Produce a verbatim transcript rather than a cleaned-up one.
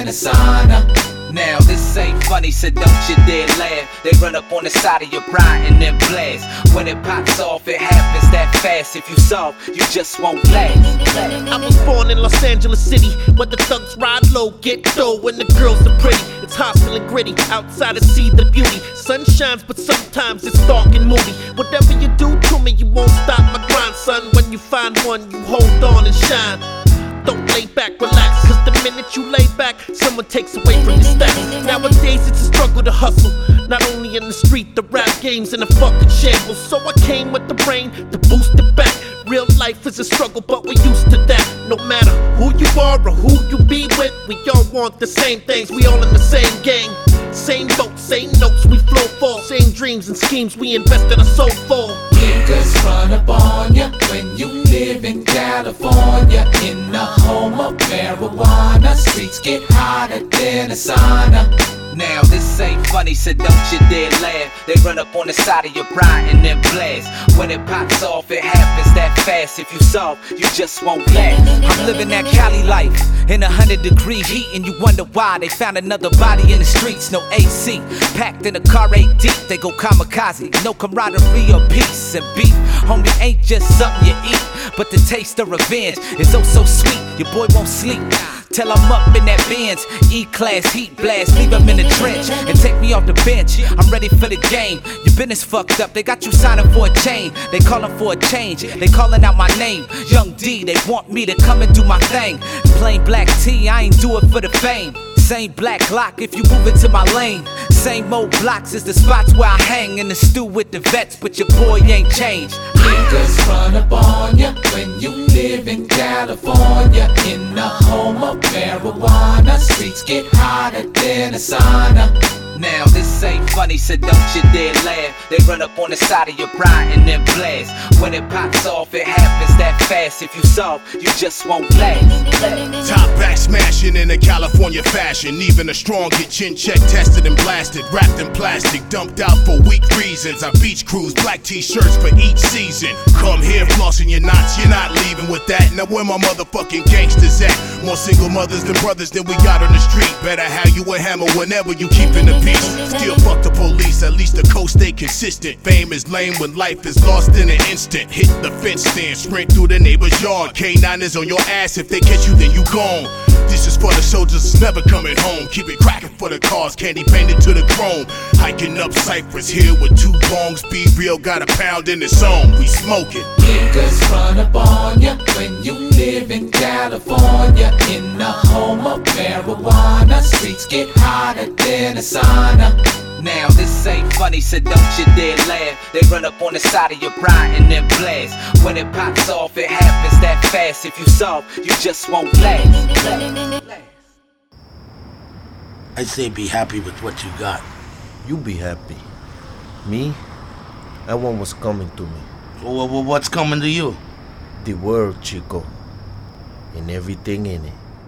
a sauna. Now this ain't funny, so don't you dare laugh. They run up on the side of your bra and then blast. When it pops off, it happens that fast. If you soft, you just won't last. I was born in Los Angeles City, where the thugs ride low, get dough, and the girls are pretty. It's hostile and gritty, outside to see the beauty. Sun shines, but sometimes it's dark and moody. Whatever you do to me, you won't stop my grind, son. When you find one, you hold on and shine. Don't lay back, relax, cause the minute you lay back, someone takes away from your stacks. Nowadays it's a struggle to hustle, not only in the street, the rap game's in a fucking shambles. So I came with the brain to boost it back. Real life is a struggle, but we're used to that. No matter who you are or who you be with, we all want the same things, we all in the same gang. Same boat, same notes, we flow for. Same dreams and schemes, we invest in our soul for. Niggas run up on ya when you live in California. In the home of marijuana, streets get hotter than a sauna. Now this ain't funny, so don't you dare laugh. They run up on the side of your bra and then blast. When it pops off, it happens that fast. If you soft, you just won't last. I'm living that Cali life in a hundred degree heat, and you wonder why they found another body in the streets. No A C, packed in a car eight deep. They go kamikaze, no camaraderie or peace and beef. Homie, ain't just something you eat, but the taste of revenge is oh so sweet. Your boy won't sleep till I'm up in that Benz, E-class heat blast, leave him in the trench and take me off the bench. I'm ready for the game. Your business fucked up, they got you signing for a chain. They calling for a change, they calling out my name. Young D, they want me to come and do my thing. Plain black T, I ain't do it for the fame. Same black lock if you move into my lane. Same old blocks is the spots where I hang in the stew with the vets, but your boy ain't changed. Niggas run up on ya when you live in California. In the home of marijuana, streets get hotter than a sauna. Now this ain't funny, so don't you dare laugh. They run up on the side of your bra and then blast. When it pops off, it happens that fast. If you soft, you just won't last. Top back smashing in a California fashion. Even a strong get chin check tested and blasted. Wrapped in plastic, dumped out for weak reasons. I beach cruise, black t-shirts for each season. Come here flossing your knots, you're not leaving with that. Now where my motherfucking gangsters at? More single mothers than brothers than we got on the street. Better have you a hammer whenever you keepin' the peace. Still fuck the police, at least the coast stay consistent. Fame is lame when life is lost in an instant. Hit the fence stand, sprint through the neighbor's yard. K nine is on your ass, if they catch you then you gone. This is for the soldiers that's never coming home. Keep it cracking for the cars, candy painted to the chrome. Hiking up Cypress Hill with two bongs. Be real, got a pound in the zone. We smoking. Niggas run up on ya when you live in California. In the home of marijuana, streets get hotter than a sauna. Now this ain't funny, so don't you dare laugh. They run up on the side of your bra and then blast. When it pops off, it happens that fast. If you soft, you just won't last. I say be happy with what you got. You be happy. Me? That one was coming to me. Well, what's coming to you? The world, Chico. And everything in it.